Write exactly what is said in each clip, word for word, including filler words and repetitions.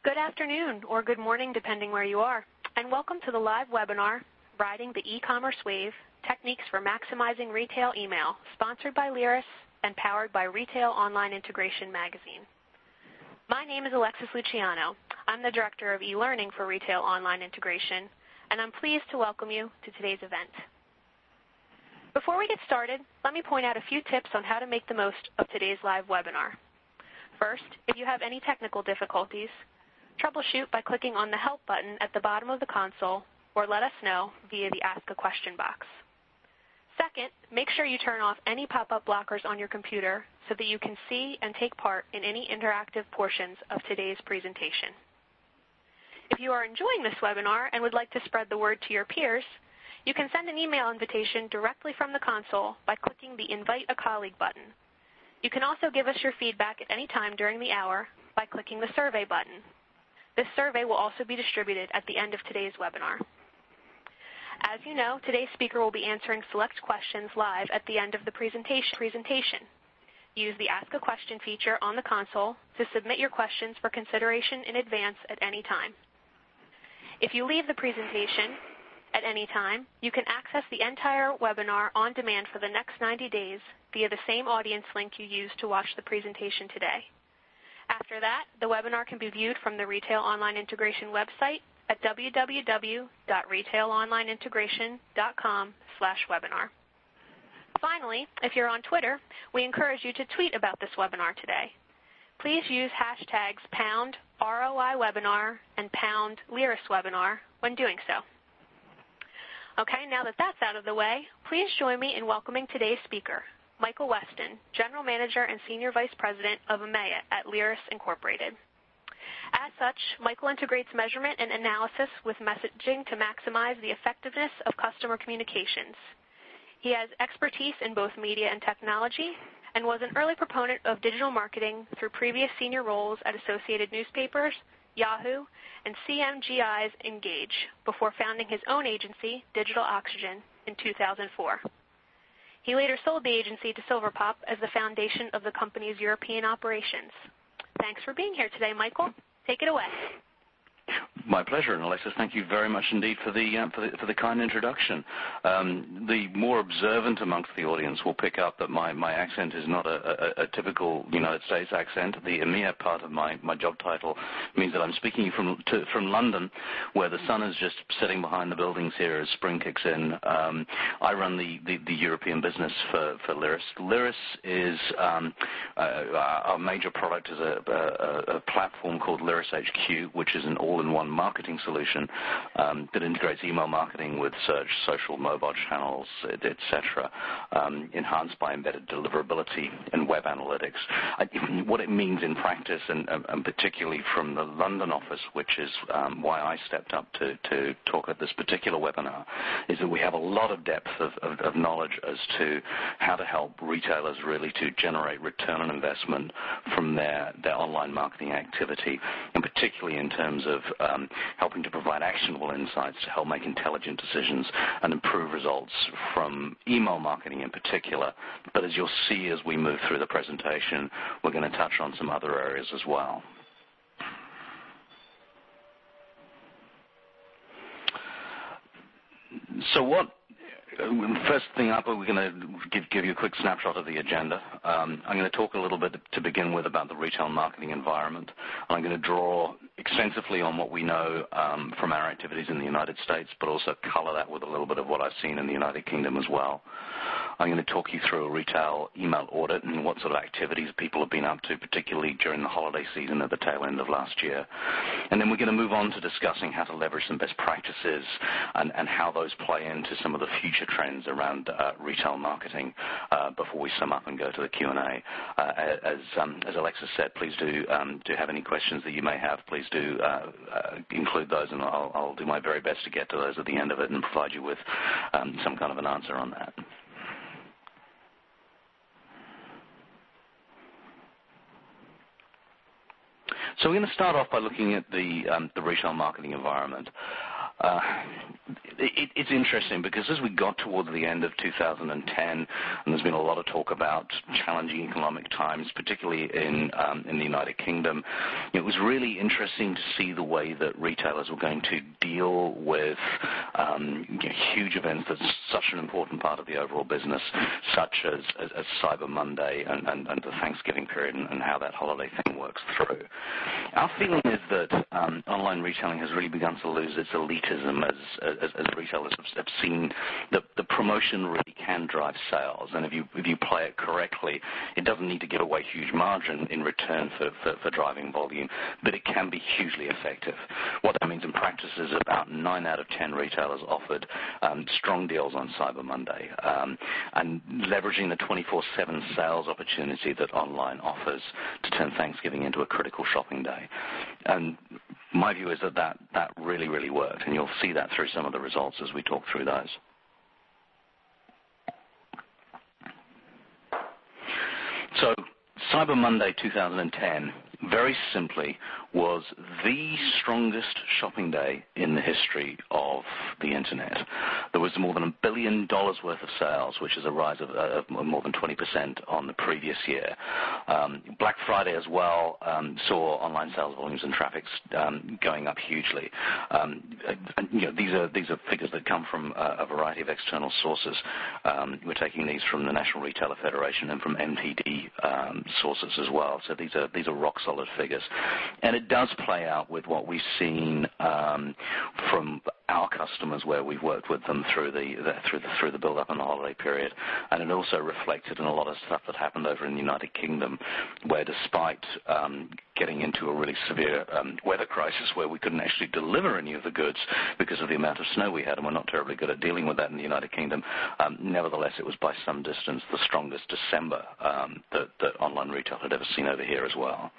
Good afternoon or good morning, depending where you are, and welcome to the live webinar, Riding the E-Commerce Wave, Techniques for Maximizing Retail Email, sponsored by Lyris and powered by Retail Online Integration Magazine. My name is Alexis Luciano. I'm the Director of e-learning for Retail Online Integration, and I'm pleased to welcome you to today's event. Before we get started, let me point out a few tips on how to make the most of today's live webinar. First, if you have any technical difficulties, troubleshoot by clicking on the Help button at the bottom of the console or let us know via the Ask a Question box. Second, make sure you turn off any pop-up blockers on your computer so that you can see and take part in any interactive portions of today's presentation. If you are enjoying this webinar and would like to spread the word to your peers, you can send an email invitation directly from the console by clicking the Invite a Colleague button. You can also give us your feedback at any time during the hour by clicking the Survey button. This survey will also be distributed at the end of today's webinar. As you know, today's speaker will be answering select questions live at the end of the presentation. presentation. Use the Ask a Question feature on the console to submit your questions for consideration in advance at any time. If you leave the presentation at any time, you can access the entire webinar on demand for the next ninety days via the same audience link you used to watch the presentation today. After that, the webinar can be viewed from the Retail Online Integration website at w w w dot retail online integration dot com slash webinar. Finally, if you're on Twitter, we encourage you to tweet about this webinar today. Please use hashtags pound R O I webinar and pound Lyris webinar when doing so. Okay, now that that's out of the way, please join me in welcoming today's speaker, Michael Weston, General Manager and Senior Vice President of EMEA at Lyris Incorporated. As such, Michael integrates measurement and analysis with messaging to maximize the effectiveness of customer communications. He has expertise in both media and technology and was an early proponent of digital marketing through previous senior roles at Associated Newspapers, Yahoo, and C M G I's Engage before founding his own agency, Digital Oxygen, in two thousand four. He later sold the agency to Silverpop as the foundation of the company's European operations. Thanks for being here today, Michael. Take it away. My pleasure, and Alexis, thank you very much indeed for the, uh, for the, for the kind introduction. Um, the more observant amongst the audience will pick up that my, my accent is not a, a, a typical United States accent. The EMEA part of my, my job title means that I'm speaking from, to, from London, where the sun is just setting behind the buildings here as spring kicks in. Um, I run the, the, the European business for, for Lyris. Lyris is, um, uh, our major product is a, a, a platform called Lyris H Q, which is an all-in-one marketing solution um, that integrates email marketing with search, social, mobile channels, et cetera, um, enhanced by embedded deliverability and web analytics. I, what it means in practice, and, and particularly from the London office, which is um, why I stepped up to, to talk at this particular webinar, is that we have a lot of depth of, of, of knowledge as to how to help retailers really to generate return on investment from their, their online marketing activity, and particularly in terms of um, helping to provide actionable insights to help make intelligent decisions and improve results from email marketing in particular. But as you'll see as we move through the presentation, we're going to touch on some other areas as well. So what First thing up, we're going to give, give you a quick snapshot of the agenda. Um, I'm going to talk a little bit to begin with about the retail marketing environment. I'm going to draw extensively on what we know um, from our activities in the United States, but also color that with a little bit of what I've seen in the United Kingdom as well. I'm going to talk you through a retail email audit and what sort of activities people have been up to, particularly during the holiday season at the tail end of last year. And then we're going to move on to discussing how to leverage some best practices and, and how those play into some of the future trends around uh, retail marketing uh, before we sum up and go to the Q and A. Uh, as, um, as Alexis said, please do, um, do have any questions that you may have. Please do uh, uh, include those, and I'll, I'll do my very best to get to those at the end of it and provide you with um, some kind of an answer on that. So we're going to start off by looking at the, um, the retail marketing environment. Uh, it, it's interesting because as we got towards the end of two thousand ten, and there's been a lot of talk about challenging economic times, particularly in um, in the United Kingdom, it was really interesting to see the way that retailers were going to deal with um, you know, huge events that's such an important part of the overall business, such as, as, as Cyber Monday and, and, and the Thanksgiving period and, and how that holiday thing works through. Our feeling is that um, online retailing has really begun to lose its elitism as, as, as retailers have, have seen that the promotion really can drive sales. And if you, if you play it correctly, it doesn't need to give away huge margin in return for, for, for driving volume, but it can be hugely effective. What that means in practice is about nine out of ten retailers offered um, strong deals on Cyber Monday um, and leveraging the twenty-four seven sales opportunity that online offers to turn Thanksgiving into a critical shopping day. And my view is that, that that really, really worked, and you'll see that through some of the results as we talk through those. So Cyber Monday two thousand ten, very simply, was the strongest shopping day in the history of the Internet. There was more than a billion dollars worth of sales, which is a rise of, uh, of more than twenty percent on the previous year. Um, Black Friday as well um, saw online sales volumes and traffic um, going up hugely. Um, and, you know, these are these are figures that come from uh, a variety of external sources. Um, we're taking these from the National Retailer Federation and from M T D um, sources as well. So these are these are rock solid figures, and it does play out with what we've seen um, from our customers, where we've worked with them through the, the through the through the build-up and the holiday period, and it also reflected in a lot of stuff that happened over in the United Kingdom, where despite um, getting into a really severe um, weather crisis where we couldn't actually deliver any of the goods because of the amount of snow we had, and we're not terribly good at dealing with that in the United Kingdom, um, nevertheless, it was by some distance the strongest December um, that, that online retail had ever seen over here as well.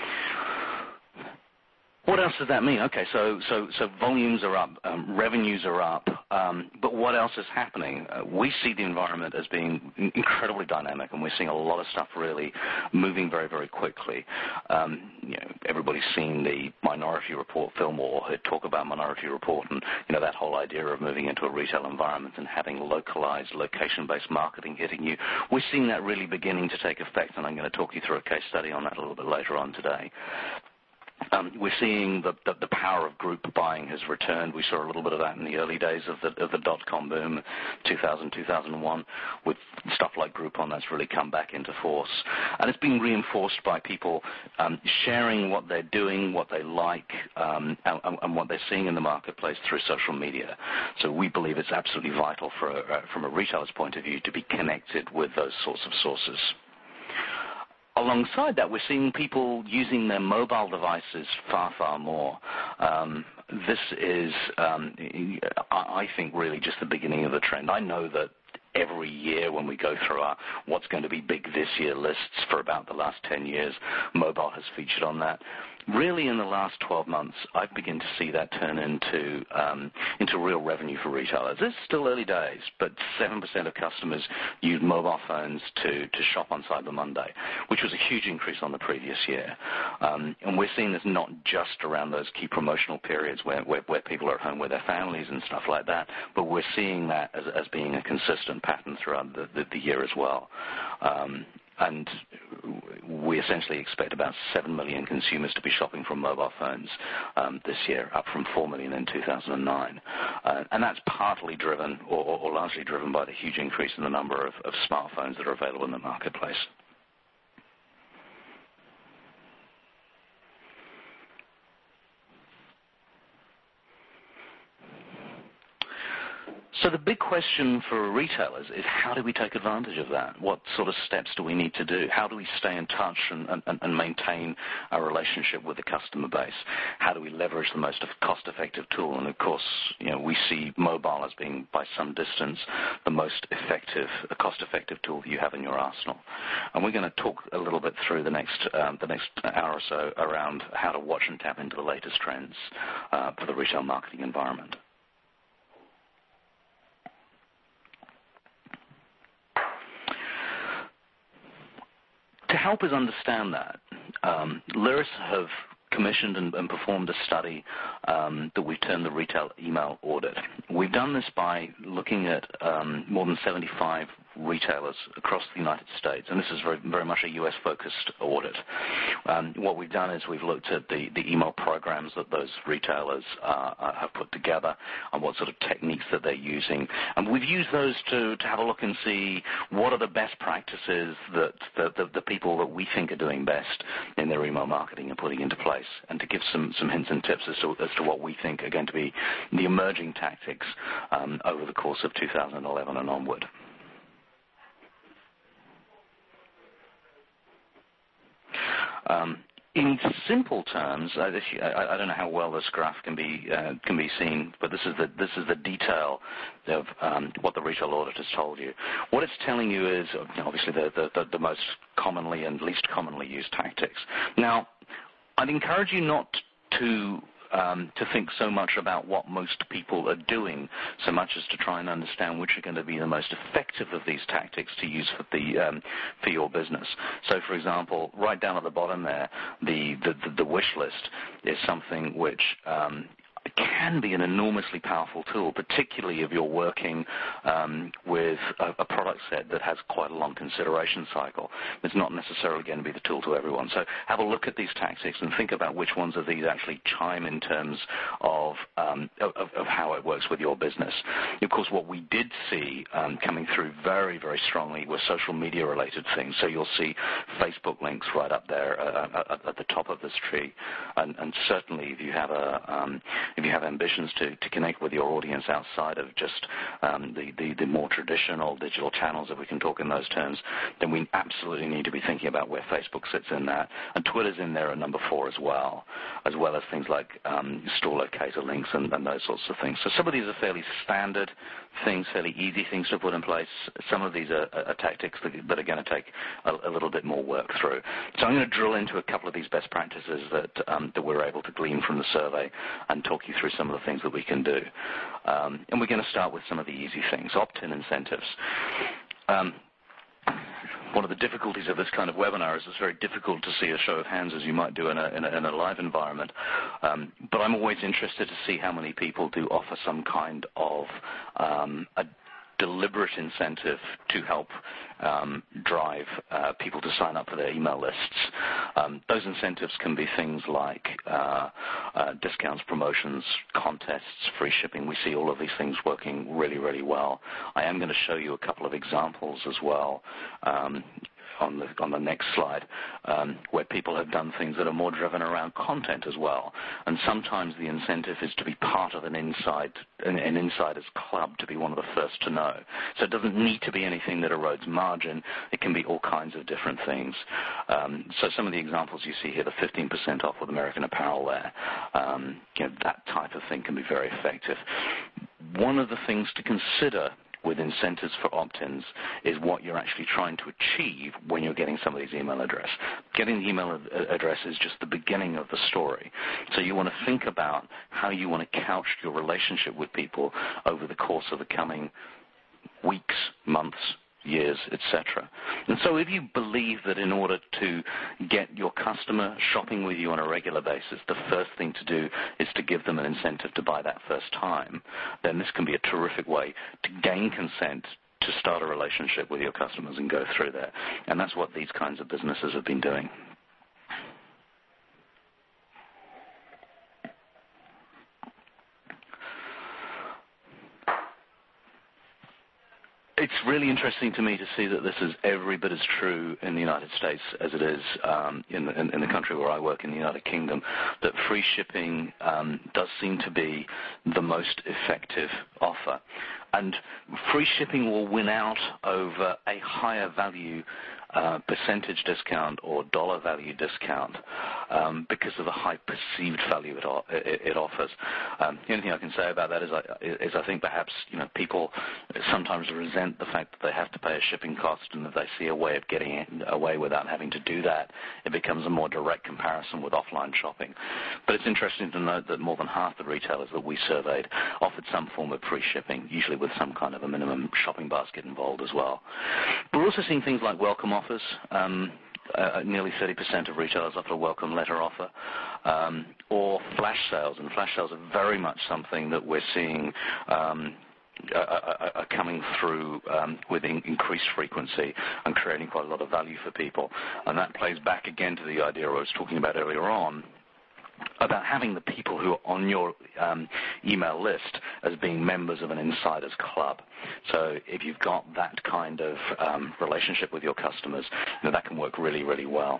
What else does that mean? Okay, so so so volumes are up, um, revenues are up, um, but what else is happening? Uh, we see the environment as being incredibly dynamic, and we're seeing a lot of stuff really moving very, very quickly. Um, you know, everybody's seen the Minority Report film, or heard talk about Minority Report, and you know that whole idea of moving into a retail environment and having localized, location-based marketing hitting you. We're seeing that really beginning to take effect, and I'm going to talk you through a case study on that a little bit later on today. Um, we're seeing the, the, the power of group buying has returned. We saw a little bit of that in the early days of the, of the dot-com boom, two thousand, two thousand one, with stuff like Groupon that's really come back into force. And it's been reinforced by people um, sharing what they're doing, what they like, um, and, and what they're seeing in the marketplace through social media. So we believe it's absolutely vital for a, uh, from a retailer's point of view to be connected with those sorts of sources. Alongside that, we're seeing people using their mobile devices far, far more. Um, this is, um, I think, really just the beginning of the trend. I know that every year when we go through our what's going to be big this year lists for about the last ten years, mobile has featured on that. Really, in the last twelve months, I've begun to see that turn into um, into real revenue for retailers. It's still early days, but seven percent of customers use mobile phones to, to shop on Cyber Monday, which was a huge increase on the previous year. Um, and we're seeing this not just around those key promotional periods where, where, where people are at home with their families and stuff like that, but we're seeing that as, as being a consistent pattern throughout the, the, the year as well. Um, And we essentially expect about seven million consumers to be shopping from mobile phones um, this year, up from four million in two thousand nine. Uh, and that's partly driven, or, or largely driven, by the huge increase in the number of, of smartphones that are available in the marketplace. So the big question for retailers is, how do we take advantage of that? What sort of steps do we need to do? How do we stay in touch and, and, and maintain our relationship with the customer base? How do we leverage the most cost-effective tool? And, of course, you know, we see mobile as being, by some distance, the most effective, cost-effective tool that you have in your arsenal. And we're going to talk a little bit through the next, um, the next hour or so around how to watch and tap into the latest trends uh, for the retail marketing environment. To help us understand that, um, Lyris have commissioned and, and performed a study um, that we've termed the Retail Email Audit. We've done this by looking at um, more than seventy-five retailers across the United States, and this is very, very much a U S-focused audit. Um, what we've done is we've looked at the, the email programs that those retailers uh, have put together and what sort of techniques that they're using, and we've used those to, to have a look and see what are the best practices that the, the, the people that we think are doing best in their email marketing are putting into place, and to give some, some hints and tips as to, as to what we think are going to be the emerging tactics um, over the course of two thousand eleven and onward. Um, in simple terms, uh, this, I, I don't know how well this graph can be uh, can be seen, but this is the this is the detail of um, what the retail audit has told you. What it's telling you is obviously the, the, the, the most commonly and least commonly used tactics. Now, I'd encourage you not to Um, to think so much about what most people are doing, so much as to try and understand which are going to be the most effective of these tactics to use for the um, for your business. So, for example, right down at the bottom there, the the, the, the wish list is something which um, can be an enormously powerful tool, particularly if you're working um, with a, a product set that has quite a long consideration cycle. It's not necessarily going to be the tool to everyone. So have a look at these tactics and think about which ones of these actually chime in terms of, um, of, of how it works with your business. Of course, what we did see um, coming through very, very strongly were social media-related things. So you'll see Facebook links right up there uh, at the top of this tree. And, and certainly if you have a um, if you have ambitions to, to connect with your audience outside of just um, the, the, the more traditional digital channels, if we can talk in those terms, then we absolutely need to be thinking about where Facebook sits in that. And Twitter's in there at number four as well, as well as things like um, store locator links and, and those sorts of things. So some of these are fairly standard things, fairly easy things to put in place. Some of these are, are tactics that, that are going to take a, a little bit more work through. So I'm going to drill into a couple of these best practices that, um, that we're able to glean from the survey and talk you through some of the things that we can do. Um, and we're going to start with some of the easy things, opt-in incentives. Um, One of the difficulties of this kind of webinar is it's very difficult to see a show of hands as you might do in a, in a, in a live environment. Um, but I'm always interested to see how many people do offer some kind of um, a deliberate incentive to help um, drive uh, people to sign up for their email lists. Um, those incentives can be things like uh, uh, discounts, promotions, contests, free shipping. We see all of these things working really, really well. I am going to show you a couple of examples as well um, on the, on the next slide, um, where people have done things that are more driven around content as well. And sometimes the incentive is to be part of an inside, an, an insider's club, to be one of the first to know. So it doesn't need to be anything that erodes margin. It can be all kinds of different things. Um, so some of the examples you see here, the fifteen percent off with American Apparel there, um, you know, that type of thing can be very effective. One of the things to consider with incentives for opt-ins is what you're actually trying to achieve when you're getting somebody's email address. Getting the email address is just the beginning of the story. So you want to think about how you want to couch your relationship with people over the course of the coming weeks, months, years, et cetera. And so if you believe that in order to get your customer shopping with you on a regular basis, the first thing to do is to give them an incentive to buy that first time, then this can be a terrific way to gain consent to start a relationship with your customers and go through there. And that's what these kinds of businesses have been doing. It's really interesting to me to see that this is every bit as true in the United States as it is um, in, the, in, in the country where I work, in the United Kingdom, that free shipping um, does seem to be the most effective offer. And free shipping will win out over a higher value uh, percentage discount or dollar value discount um, because of the high perceived value it, it, it offers. Um, the only thing I can say about that is I, is I think perhaps you know people sometimes resent the fact that they have to pay a shipping cost, and if they see a way of getting away without having to do that, it becomes a more direct comparison with offline shopping. But it's interesting to note that more than half the retailers that we surveyed offered some form of free shipping, usually with some kind of a minimum shopping basket involved as well. We're also seeing things like welcome offers. Um, uh, nearly thirty percent of retailers offer a welcome letter offer, um, or flash sales. And flash sales are very much something that we're seeing um, are, are coming through um, with in, increased frequency and creating quite a lot of value for people. And that plays back again to the idea I was talking about earlier on, about having the people who are on your um, email list as being members of an insiders club. So if you've got that kind of um, relationship with your customers, you know, that can work really, really well.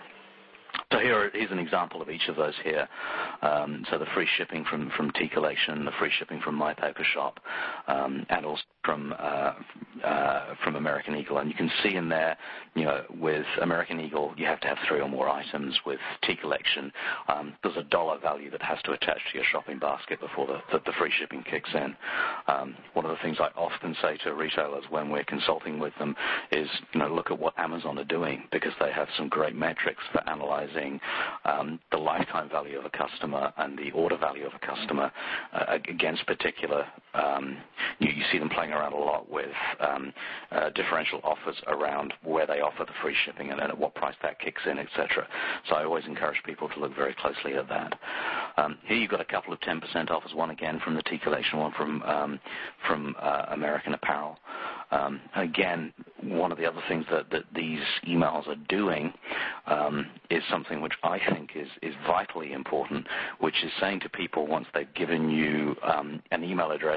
So here is an example of each of those here. Um, so the free shipping from, from T Collection, the free shipping from My Paper Shop, um, and also from uh, uh, from American Eagle. And you can see in there, you know, with American Eagle, you have to have three or more items. With T Collection, um, there's a dollar value that has to attach to your shopping basket before the, the, the free shipping kicks in. Um, one of the things I often say to retailers when we're consulting with them is, you know, look at what Amazon are doing, because they have some great metrics for analyzing um, the lifetime value of a customer and the order value of a customer uh, against particular, um, you, you see them playing around a lot with um, uh, differential offers around where they offer the free shipping and then at what price that kicks in, et cetera. So I always encourage people to look very closely at that. Um, here you've got a couple of ten percent offers, one again from the T Collection, one from, um, from uh, American Apparel. Um, again, one of the other things that, that these emails are doing um, is something which I think is, is vitally important, which is saying to people once they've given you um, an email address,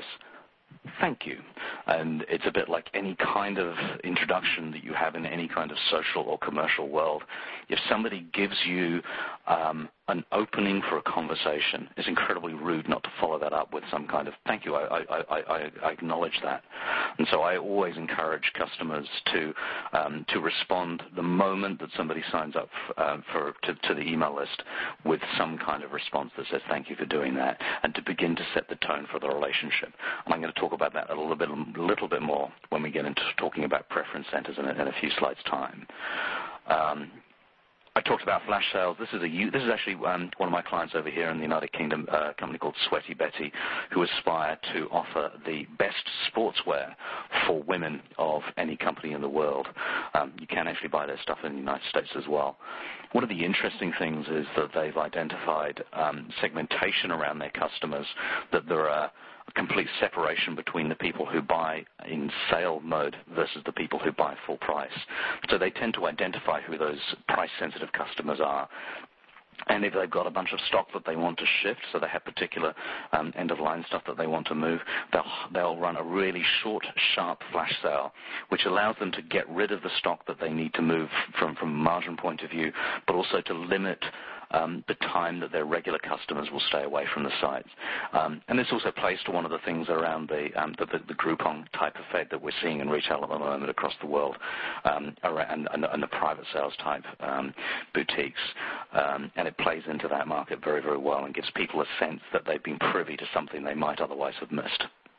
thank you. And it's a bit like any kind of introduction that you have in any kind of social or commercial world. If somebody gives you um, an opening for a conversation, it's incredibly rude not to follow that up with some kind of thank you. I, I, I, I acknowledge that. And so I always encourage customers to um, to respond the moment that somebody signs up uh, for to, to the email list with some kind of response that says thank you for doing that, and to begin to set the tone for the relationship. And I'm going to talk about that a little bit, a little bit more when we get into talking about preference centers in a, in a few slides' time. Um, I talked about flash sales. This is a this is actually um, one of my clients over here in the United Kingdom, uh, a company called Sweaty Betty, who aspire to offer the best sportswear for women of any company in the world. Um, you can actually buy their stuff in the United States as well. One of the interesting things is that they've identified um, segmentation around their customers, that there are a complete separation between the people who buy in sale mode versus the people who buy full price. So they tend to identify who those price-sensitive customers are. And if they've got a bunch of stock that they want to shift, so they have particular um, end-of-line stuff that they want to move, they'll, they'll run a really short, sharp flash sale, which allows them to get rid of the stock that they need to move from, from a margin point of view, but also to limit Um, the time that their regular customers will stay away from the sites. Um, and this also plays to one of the things around the, um, the, the, the Groupon type effect that we're seeing in retail at the moment across the world, um, around, and, and the private sales type um, boutiques. Um, and it plays into that market very, very well and gives people a sense that they've been privy to something they might otherwise have missed.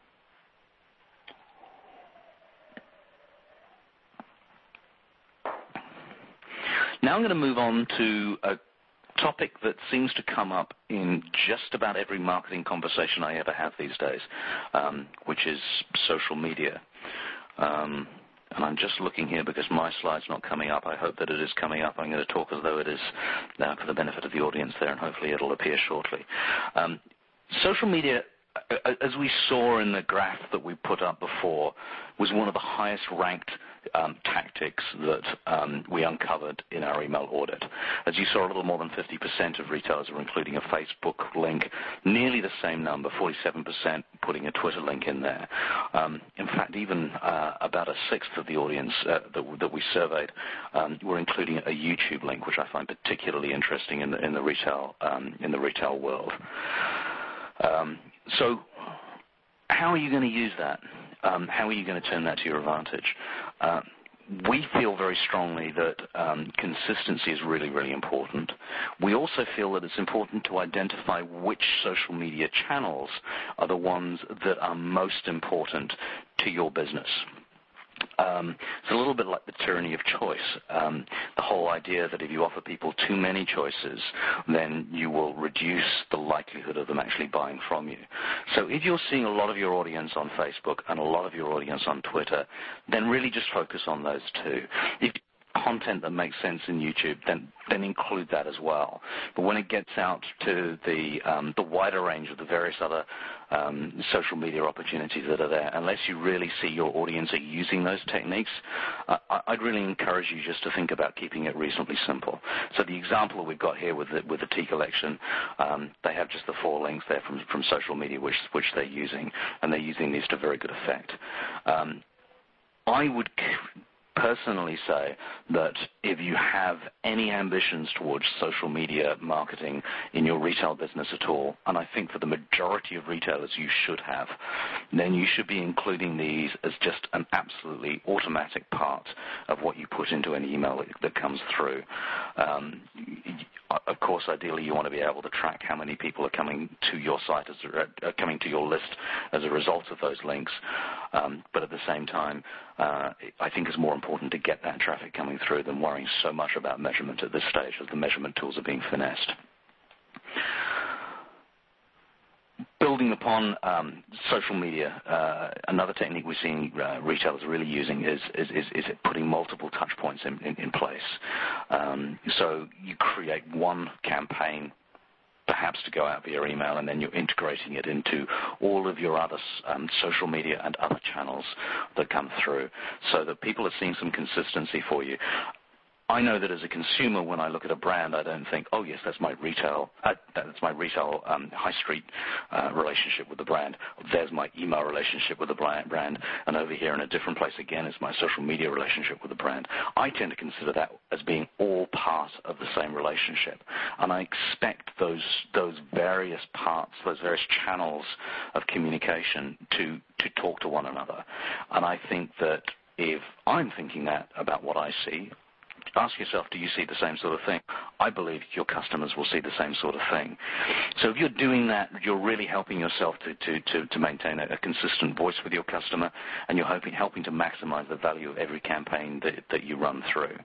Now I'm going to move on to a topic that seems to come up in just about every marketing conversation I ever have these days, um, which is social media. Um, and I'm just looking here because my slide's not coming up. I hope that it is coming up. I'm going to talk as though it is uh, for the benefit of the audience there, and hopefully it'll appear shortly. Um, social media, as we saw in the graph that we put up before, was one of the highest ranked um, tactics that um, we uncovered in our email audit. As you saw, a little more than fifty percent of retailers are including a Facebook link, nearly the same number, forty-seven percent putting a Twitter link in there. Um, in fact, even uh, about a sixth of the audience uh, that, that we surveyed um, were including a YouTube link, which I find particularly interesting in the, in the, retail, um, in the retail world. Um, so how are you going to use that? Um, how are you going to turn that to your advantage? Uh, we feel very strongly that um, consistency is really, really important. We also feel that it's important to identify which social media channels are the ones that are most important to your business. Um, it's a little bit like the tyranny of choice, um, the whole idea that if you offer people too many choices, then you will reduce the likelihood of them actually buying from you. So if you're seeing a lot of your audience on Facebook and a lot of your audience on Twitter, then really just focus on those two. If content that makes sense in YouTube, then then include that as well. But when it gets out to the um, the wider range of the various other um, social media opportunities that are there, unless you really see your audience are using those techniques, uh, I'd really encourage you just to think about keeping it reasonably simple. So the example that we've got here with the, with the tea collection, um, they have just the four links there from, from social media which, which they're using, and they're using these to very good effect. Um, I would personally say that if you have any ambitions towards social media marketing in your retail business at all, and I think for the majority of retailers you should have, then you should be including these as just an absolutely automatic part of what you put into an email that, that comes through. Um, of course, ideally you want to be able to track how many people are coming to your site, as a, uh, coming to your list as a result of those links. Um, but at the same time, uh, I think it's more important to get that traffic coming through than worrying so much about measurement at this stage as the measurement tools are being finessed. Building upon um, social media, uh, another technique we're seeing uh, retailers really using is, is, is, is putting multiple touch points in, in, in place. Um, so you create one campaign perhaps to go out via email, and then you're integrating it into all of your other um, social media and other channels that come through so that people are seeing some consistency for you. I know that as a consumer, when I look at a brand, I don't think, oh, yes, that's my retail, uh, that's my retail um, high street uh, relationship with the brand. There's my email relationship with the brand. And over here in a different place, again, is my social media relationship with the brand. I tend to consider that as being all part of the same relationship. And I expect those, those various parts, those various channels of communication to, to talk to one another. And I think that if I'm thinking that about what I see, ask yourself, do you see the same sort of thing? I believe your customers will see the same sort of thing. So if you're doing that, you're really helping yourself to, to, to, to maintain a, a consistent voice with your customer, and you're hoping, helping to maximize the value of every campaign that, that you run through.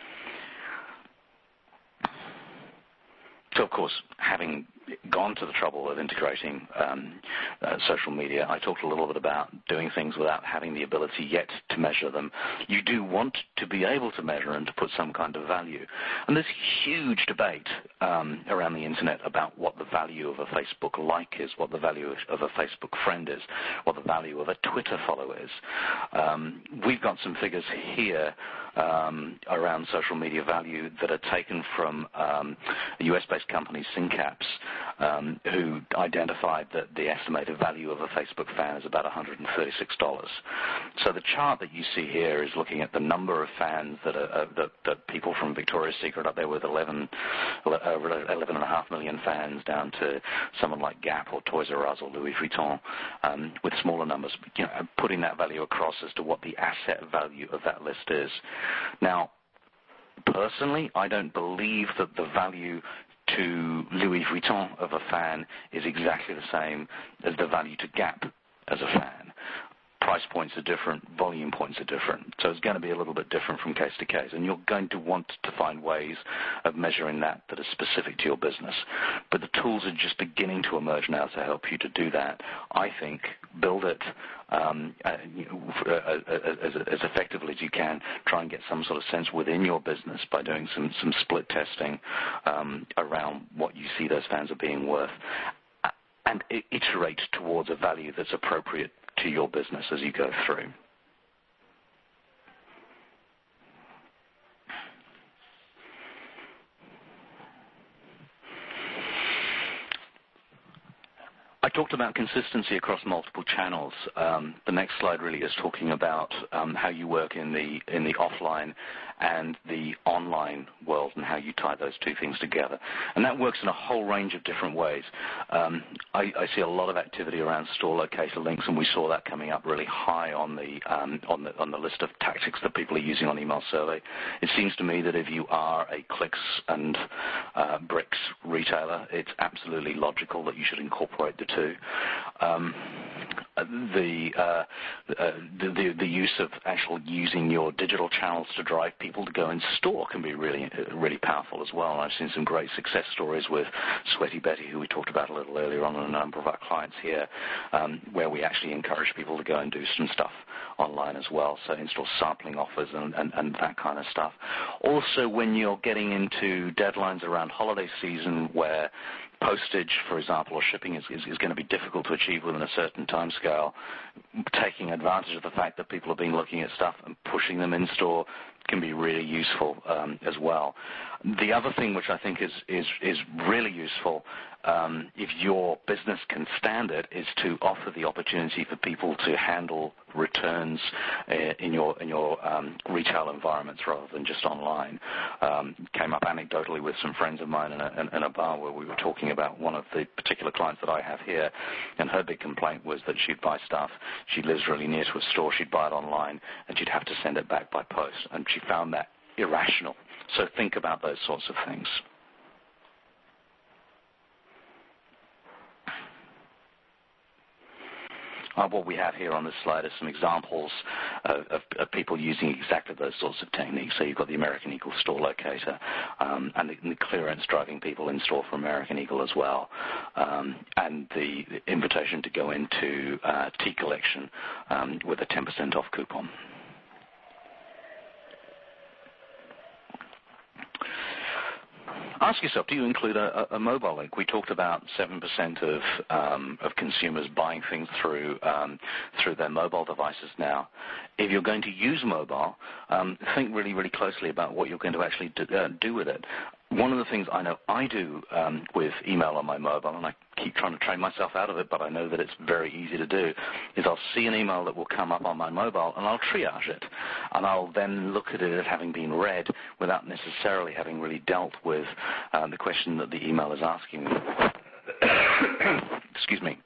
So, of course, having gone to the trouble of integrating um, uh, social media, I talked a little bit about doing things without having the ability yet to measure them. You do want to be able to measure and to put some kind of value. And there's huge debate um, around the Internet about what the value of a Facebook like is, what the value of a Facebook friend is, what the value of a Twitter follow is. Um, we've got some figures here um, around social media value that are taken from um, a U S-based company, Syncaps, Um, who identified that the estimated value of a Facebook fan is about one hundred thirty-six dollars. So the chart that you see here is looking at the number of fans that are uh, that, that people from Victoria's Secret up there with eleven, eleven and a half million fans down to someone like Gap or Toys R Us or Louis Vuitton um, with smaller numbers, you know, putting that value across as to what the asset value of that list is. Now, personally, I don't believe that the value to Louis Vuitton of a fan is exactly the same as the value to Gap as a fan. Price points are different, volume points are different, so it's going to be a little bit different from case to case, and you're going to want to find ways of measuring that that are specific to your business. But the tools are just beginning to emerge now to help you to do that. I think build it um, uh, you know, as, as effectively as you can. Try and get some sort of sense within your business by doing some, some split testing um, around what you see those fans are being worth, and iterate towards a value that's appropriate to your business as you go through. I talked about consistency across multiple channels. Um, the next slide really is talking about um, how you work in the in the offline and the online world and how you tie those two things together. And that works in a whole range of different ways. Um, I, I see a lot of activity around store locator links, and we saw that coming up really high on the um, on the on the list of tactics that people are using on email survey. It seems to me that if you are a clicks and uh, bricks retailer, it's absolutely logical that you should incorporate the two. Um, the, uh, uh, the, the the use of actual using your digital channels to drive people to go in store can be really, really powerful as well. I've seen some great success stories with Sweaty Betty, who we talked about a little earlier on, and a number of our clients here, um, where we actually encourage people to go and do some stuff online as well, so in-store sampling offers and, and, and that kind of stuff. Also, when you're getting into deadlines around holiday season where postage, for example, or shipping is, is, is going to be difficult to achieve within a certain time scale, taking advantage of the fact that people have been looking at stuff and pushing them in store can be really useful um, as well. The other thing which I think is, is, is really useful, um, if your business can stand it, is to offer the opportunity for people to handle returns uh, in your in your um, retail environments rather than just online. Um, came up anecdotally with some friends of mine in a, in, in a bar where we were talking about one of the particular clients that I have here, and her big complaint was that she'd buy stuff, she lives really near to a store, she'd buy it online, and she'd have to send it back by post, and she found that irrational. So think about those sorts of things. Uh, what we have here on this slide are some examples of, of, of people using exactly those sorts of techniques. So you've got the American Eagle store locator um, and, the, and the clearance driving people in store for American Eagle as well, um, and the, the invitation to go into uh, Tea Collection um, with a ten percent off coupon. Ask yourself, do you include a, a mobile link? We talked about seven percent of, um, of consumers buying things through, um, through their mobile devices now. If you're going to use mobile, um, think really, really closely about what you're going to actually do, uh, do with it. One of the things I know I do um, with email on my mobile, and I keep trying to train myself out of it, but I know that it's very easy to do, is I'll see an email that will come up on my mobile, and I'll triage it. And I'll then look at it as having been read without necessarily having really dealt with um, the question that the email is asking me. Excuse me.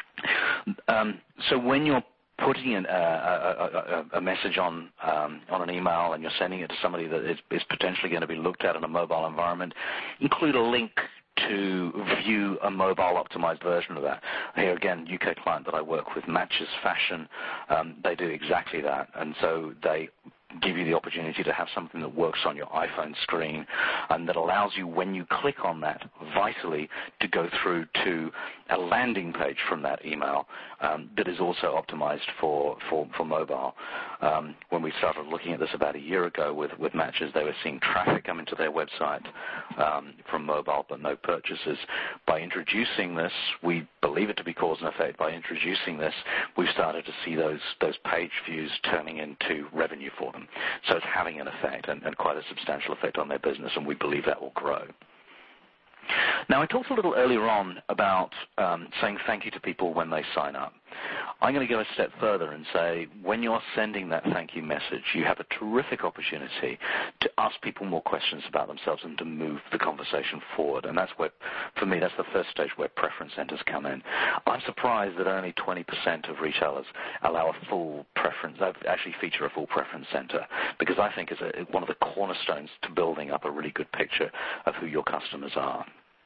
Um, so when you're putting in a, a, a, a message on um, on an email and you're sending it to somebody that is, is potentially going to be looked at in a mobile environment, include a link to view a mobile optimized version of that. Here again, U K client that I work with, Matches Fashion, um, they do exactly that, and so they give you the opportunity to have something that works on your iPhone screen and that allows you, when you click on that, vitally to go through to a landing page from that email um, that is also optimized for, for, for mobile. Um, when we started looking at this about a year ago with, with Matches, they were seeing traffic come into their website um, from mobile but no purchases. By introducing this, we believe it to be cause and effect. By introducing this, we've started to see those, those page views turning into revenue for them. So it's having an effect, and, and quite a substantial effect on their business, and we believe that will grow. Now, I talked a little earlier on about um, saying thank you to people when they sign up. I'm going to go a step further and say when you're sending that thank you message, you have a terrific opportunity to ask people more questions about themselves and to move the conversation forward. And that's where, for me, that's the first stage where preference centers come in. I'm surprised that only twenty percent of retailers allow a full preference, actually feature a full preference center, because I think it's a, one of the cornerstones to building up a really good picture of who your customers are.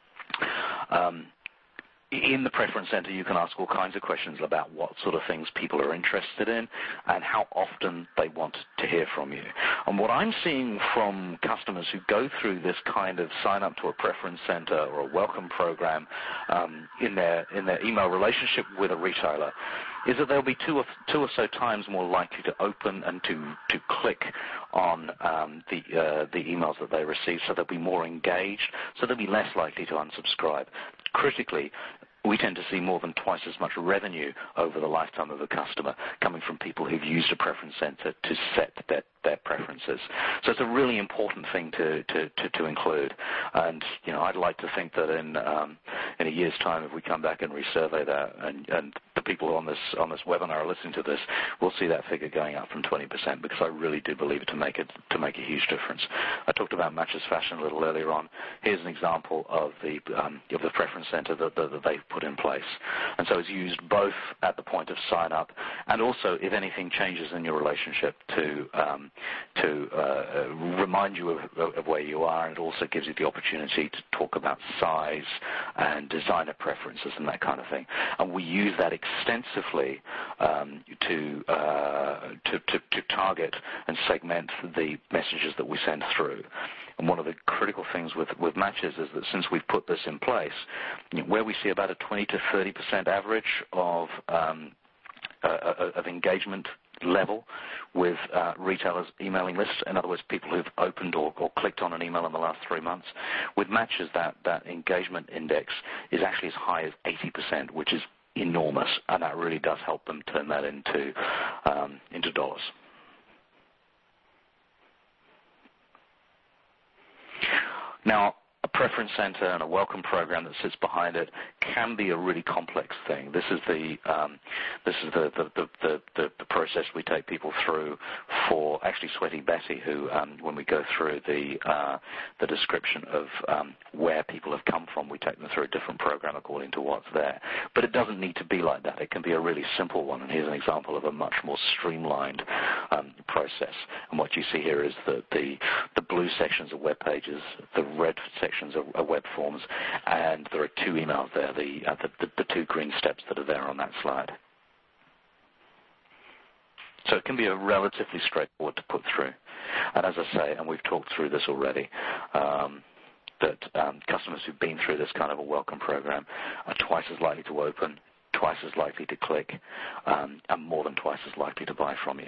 Um, in the Preference Center, you can ask all kinds of questions about what sort of things people are interested in and how often they want to hear from you. And what I'm seeing from customers who go through this kind of sign up to a Preference Center or a welcome program um, in their in their email relationship with a retailer is that they'll be two or, two or so times more likely to open and to, to click on um, the, uh, the emails that they receive, so they'll be more engaged, so they'll be less likely to unsubscribe. Critically, we tend to see more than twice as much revenue over the lifetime of a customer coming from people who've used a preference center to set their, their preferences. So it's a really important thing to, to, to, to include. And, you know, I'd like to think that in um, in a year's time, if we come back and resurvey that, and, and the people on this on this webinar are listening to this, we'll see that figure going up from twenty percent, because I really do believe it to make it to make a huge difference. I talked about Matches Fashion a little earlier on. Here's an example of the um, of the preference center that, that, that they've put in place. And so it's used both at the point of sign up and also if anything changes in your relationship to um, to uh, remind you of, of where you are, and it also gives you the opportunity to talk about size and designer preferences and that kind of thing. And we use that extensively um, to, uh, to, to, to target and segment the messages that we send through. And one of the critical things with, with matches is that since we've put this in place, you know, where we see about a twenty to thirty percent average of, um, uh, of engagement level with uh, retailers' emailing lists, in other words, people who've opened or, or clicked on an email in the last three months, with matches that, that engagement index is actually as high as eighty percent, which is enormous, and that really does help them turn that into, um, into dollars. Now, a preference center and a welcome program that sits behind it can be a really complex thing. This is the um, this is the the, the, the the process we take people through for actually Sweaty Betty, who um, when we go through the uh, the description of um, where people have come from, we take them through a different program according to what's there. But it doesn't need to be like that. It can be a really simple one, and here's an example of a much more streamlined um, process. And what you see here is that the the blue sections are web pages, the red sections are web forms, and there are two emails there, the, uh, the, the, the two green steps that are there on that slide. So it can be a relatively straightforward to put through. And as I say, and we've talked through this already, um, that um, customers who've been through this kind of a welcome program are twice as likely to open, twice as likely to click, um, and more than twice as likely to buy from you.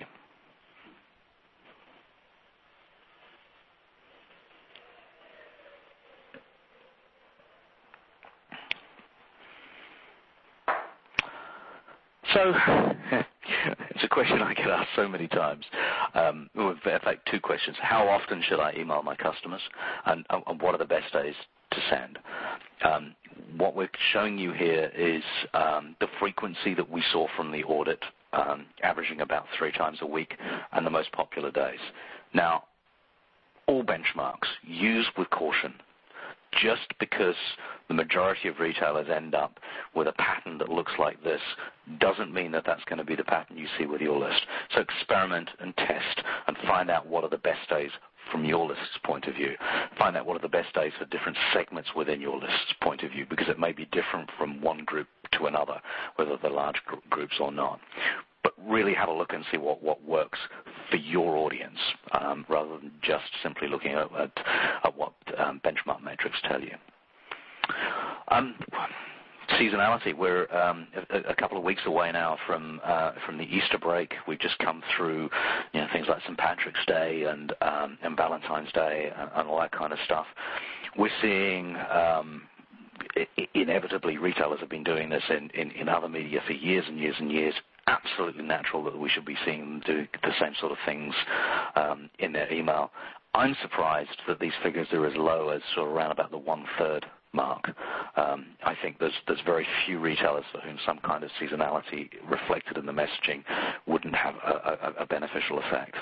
So it's a question I get asked so many times. Um, in fact, two questions. How often should I email my customers, and, and what are the best days to send? Um, what we're showing you here is um, the frequency that we saw from the audit, um, averaging about three times a week, and the most popular days. Now, all benchmarks used with caution. Just because the majority of retailers end up with a pattern that looks like this doesn't mean that that's going to be the pattern you see with your list. So experiment and test and find out what are the best days from your list's point of view. Find out what are the best days for different segments within your list's point of view, because it may be different from one group to another, whether they're large gr- groups or not. But really have a look and see what, what works for your audience, um, rather than just simply looking at, at, at what um, benchmark metrics tell you. Um, seasonality. We're um, a, a couple of weeks away now from uh, from the Easter break. We've just come through, you know, things like Saint Patrick's Day and um, and Valentine's Day and, and all that kind of stuff. We're seeing. Um, Inevitably, retailers have been doing this in, in, in other media for years and years and years. Absolutely natural that we should be seeing them do the same sort of things um, in their email. I'm surprised that these figures are as low as sort of around about the one-third mark. Um, I think there's, there's very few retailers for whom some kind of seasonality reflected in the messaging wouldn't have a, a, a beneficial effect.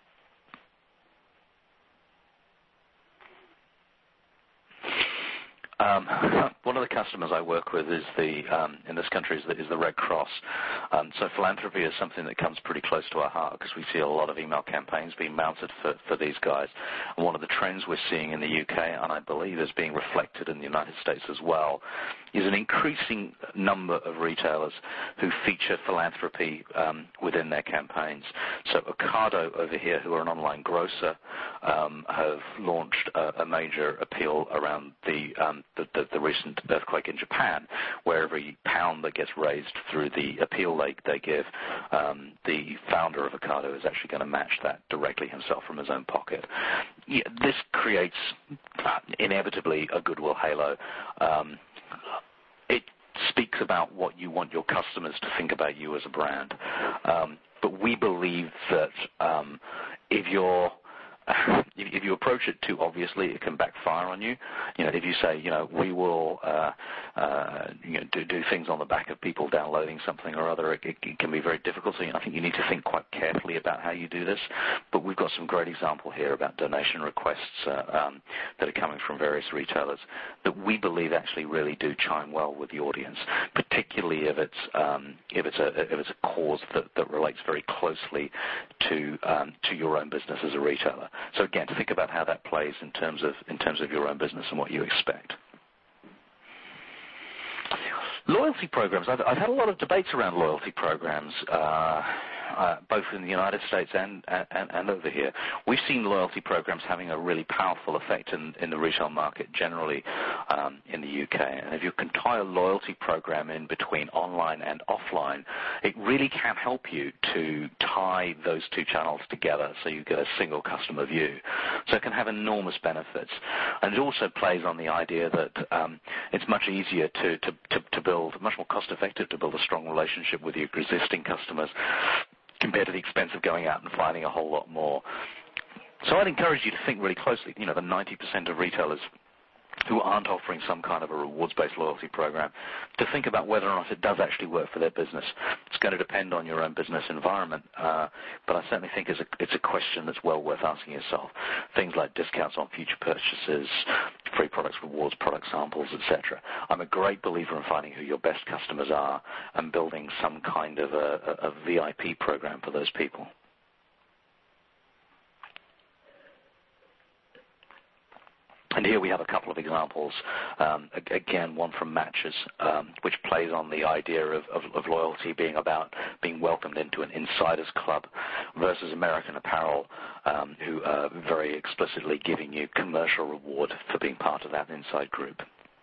Um, one of the customers I work with is the um, in this country is the, is the Red Cross. Um, so philanthropy is something that comes pretty close to our heart because we see a lot of email campaigns being mounted for, for these guys. And one of the trends we're seeing in the U K, and I believe is being reflected in the United States as well, is an increasing number of retailers who feature philanthropy um, within their campaigns. So Ocado over here, who are an online grocer, um, have launched a, a major appeal around the um, The, the, the recent earthquake in Japan, where every pound that gets raised through the appeal they, they give, um, the founder of Ocado is actually going to match that directly himself from his own pocket. Yeah, this creates inevitably a goodwill halo. Um, it speaks about what you want your customers to think about you as a brand. Um, but we believe that um, if you're If you approach it too obviously, it can backfire on you. You know, if you say, you know, we will, uh, uh, you know, do, do things on the back of people downloading something or other, it, it can be very difficult. So, you know, I think you need to think quite carefully about how you do this. But we've got some great example here about donation requests uh, um, that are coming from various retailers that we believe actually really do chime well with the audience, particularly if it's um, if it's a if it's a cause that, that relates very closely to um, to your own business as a retailer. So again, think about how that plays in terms of in terms of your own business and what you expect. Loyalty programs. I've, I've had a lot of debates around loyalty programs, uh, uh, both in the United States and, and, and over here. We've seen loyalty programs having a really powerful effect in, in the retail market generally um, in the U K. And if you can tie a loyalty program in between online and offline, it really can help you to tie those two channels together so you get a single customer view. So it can have enormous benefits. And it also plays on the idea that um, it's much easier to, to, to, to build, much more cost-effective to build a strong relationship with your existing customers compared to the expense of going out and finding a whole lot more. So I'd encourage you to think really closely. You know, the ninety percent of retailers who aren't offering some kind of a rewards-based loyalty program, to think about whether or not it does actually work for their business. It's going to depend on your own business environment, uh, but I certainly think it's a, it's a question that's well worth asking yourself. Things like discounts on future purchases, free products, rewards, product samples, et cetera. I'm a great believer in finding who your best customers are and building some kind of a, a, a V I P program for those people. And here we have a couple of examples. Um, again, one from Matches, um, which plays on the idea of, of, of loyalty being about being welcomed into an insiders club, versus American Apparel, um, who are very explicitly giving you commercial reward for being part of that inside group.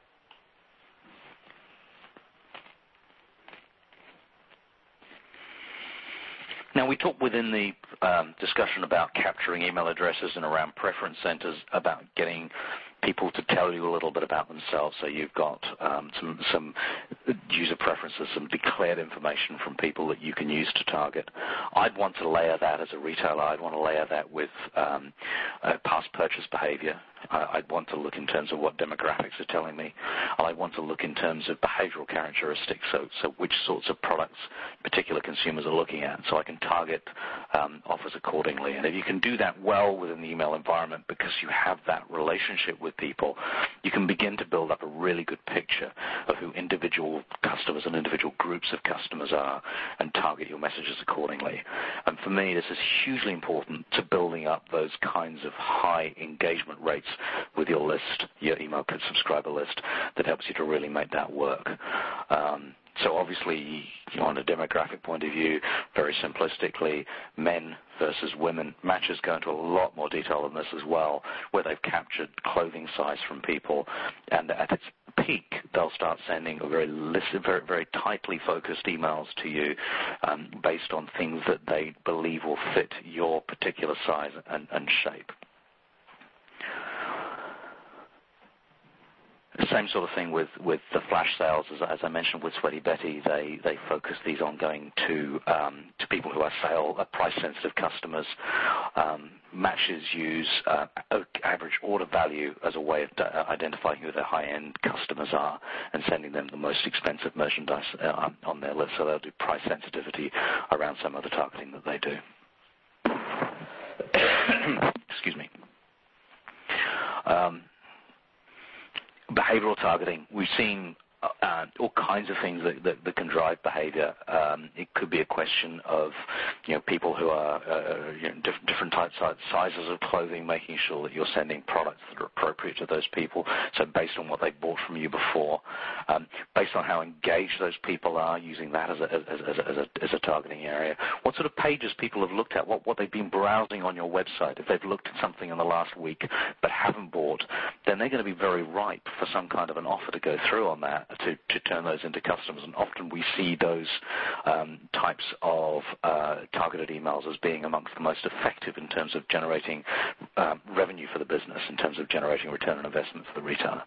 Now, we talked within the um, discussion about capturing email addresses and around preference centers about getting people to tell you a little bit about themselves. So you've got um, some, some user preferences, some declared information from people that you can use to target. I'd want to layer that as a retailer. I'd want to layer that with um, uh, past purchase behavior. I'd want to look in terms of what demographics are telling me. I'd want to look in terms of behavioral characteristics, so, so which sorts of products particular consumers are looking at, so I can target um, offers accordingly. And if you can do that well within the email environment because you have that relationship with people, you can begin to build up a really good picture of who individual customers and individual groups of customers are and target your messages accordingly. And for me, this is hugely important to building up those kinds of high engagement rates with your list, your email subscriber list, that helps you to really make that work. Um, so obviously, you know, on a demographic point of view, very simplistically, men versus women. Matches go into a lot more detail than this as well, where they've captured clothing size from people, and at its peak, they'll start sending a very list, very, very tightly focused emails to you um, based on things that they believe will fit your particular size and, and shape. Same sort of thing with, with the flash sales, as, as I mentioned with Sweaty Betty. They they focus these on going to um, to people who are sale uh, price sensitive customers. Um, Matches use uh, average order value as a way of uh, identifying who their high end customers are and sending them the most expensive merchandise uh, on their list. So they'll do price sensitivity around some of the targeting that they do. Excuse me. Um, Behavioral targeting, we've seen uh, all kinds of things that, that, that can drive behavior. Um, it could be a question of, you know, people who are uh, you know, diff- different types of sizes of clothing, making sure that you're sending products that are appropriate to those people, so based on what they bought from you before. Um, based on how engaged those people are, using that as a, as, as, as, a, as a targeting area. What sort of pages people have looked at, what, what they've been browsing on your website. If they've looked at something in the last week but haven't bought, then they're going to be very ripe for some kind of an offer to go through on that, to, to turn those into customers. And often we see those um, types of uh, targeted emails as being amongst the most effective in terms of generating uh, revenue for the business, in terms of generating return on investment for the retailer.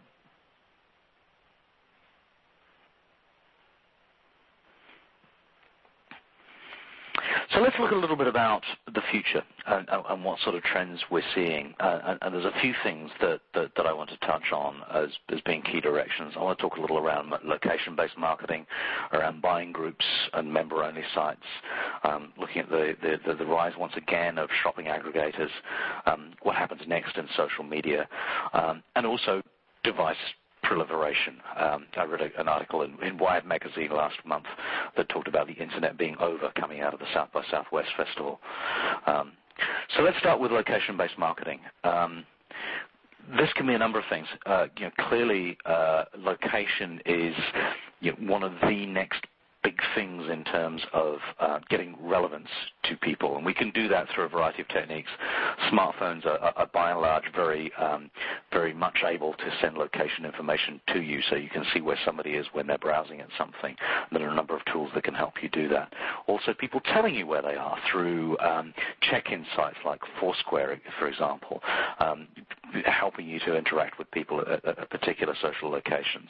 So let's look a little bit about the future and, and what sort of trends we're seeing. Uh, and, and there's a few things that, that, that I want to touch on as, as being key directions. I want to talk a little around location-based marketing, around buying groups and member-only sites, um, looking at the, the, the rise once again of shopping aggregators, um, what happens next in social media, um, and also device proliferation. Um, I read a, an article in, in Wired magazine last month that talked about the internet being over coming out of the South by Southwest Festival. Um, so let's start with location-based marketing. Um, this can be a number of things. Uh, you know, clearly, uh, location is you know, one of the next big things in terms of uh, getting relevance to people, and we can do that through a variety of techniques. Smartphones are, are, are by and large very, um, very much able to send location information to you, so you can see where somebody is when they're browsing at something. There are a number of tools that can help you do that. Also, people telling you where they are through um, check-in sites like Foursquare, for example, um, helping you to interact with people at, at particular social locations.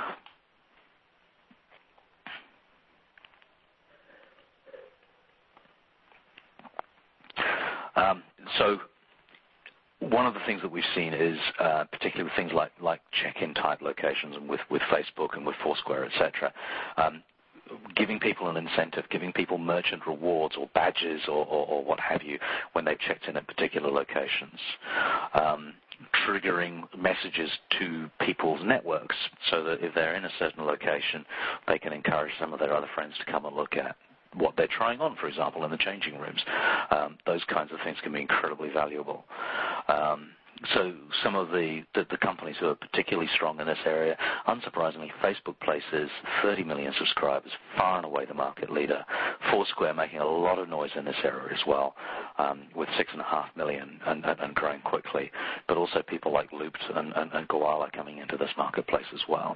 Um, so one of the things that we've seen is uh, particularly with things like, like check-in type locations and with, with Facebook and with Foursquare, et cetera, um, giving people an incentive, giving people merchant rewards or badges or, or, or what have you when they've checked in at particular locations. Um, triggering messages to people's networks so that if they're in a certain location, they can encourage some of their other friends to come and look at what they're trying on, for example, in the changing rooms. Um, those kinds of things can be incredibly valuable. Um, so some of the, the, the companies who are particularly strong in this area, unsurprisingly, Facebook places thirty million subscribers, far and away the market leader. Foursquare making a lot of noise in this area as well, um, with six and a half million and, and, and growing quickly. But also people like Looped and, and, and Gowalla coming into this marketplace as well.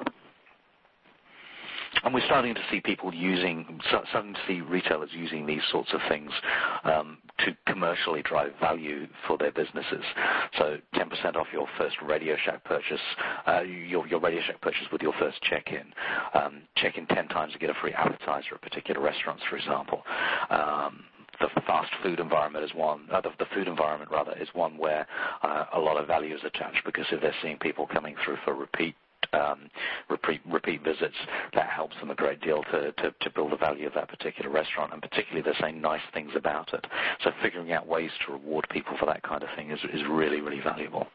And we're starting to see people using, starting to see retailers using these sorts of things um, to commercially drive value for their businesses. So ten percent off your first Radio Shack purchase, uh, your, your Radio Shack purchase with your first check-in. Um, check in ten times to get a free appetizer at particular restaurants, for example. Um, The fast food environment is one, uh, the, the food environment rather, is one where uh, a lot of value is attached, because if they're seeing people coming through for repeat Um, repeat, repeat visits, that helps them a great deal to, to, to build the value of that particular restaurant, and particularly they're saying nice things about it. So figuring out ways to reward people for that kind of thing is, is really, really valuable.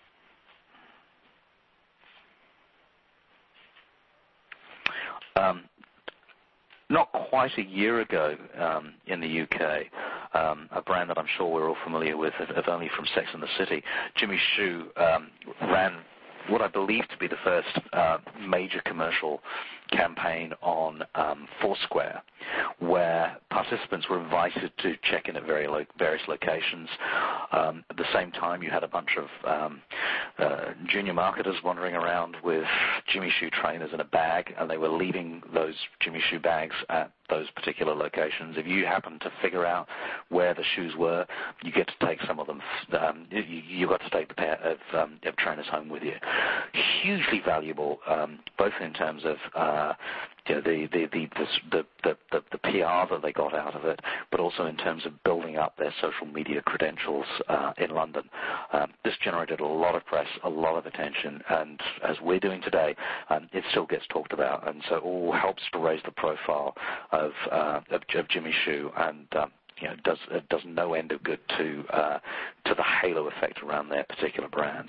Um, not quite a year ago um, in the U K, um, a brand that I'm sure we're all familiar with, if, if only from Sex and the City, Jimmy Choo um, ran what I believe to be the first uh, major commercial campaign on um, Foursquare, where participants were invited to check in at very lo- various locations. Um, at the same time, you had a bunch of um, uh, junior marketers wandering around with Jimmy Choo trainers in a bag, and they were leaving those Jimmy Choo bags at those particular locations. If you happen to figure out where the shoes were, you get to take some of them. Um, you, you got to take the pair of, um, of trainers home with you. Hugely valuable, um, both in terms of uh, you know, the, the, the, the, the, the, the P R that they got out of it, but also in terms of building up their social media credentials uh, in London. Um, this generated a lot of press, a lot of attention, and as we're doing today, um, it still gets talked about, and so it all helps to raise the profile of, uh, of, of Jimmy Choo, and um, you know, it does, it does no end of good to, uh, to the halo effect around their particular brand.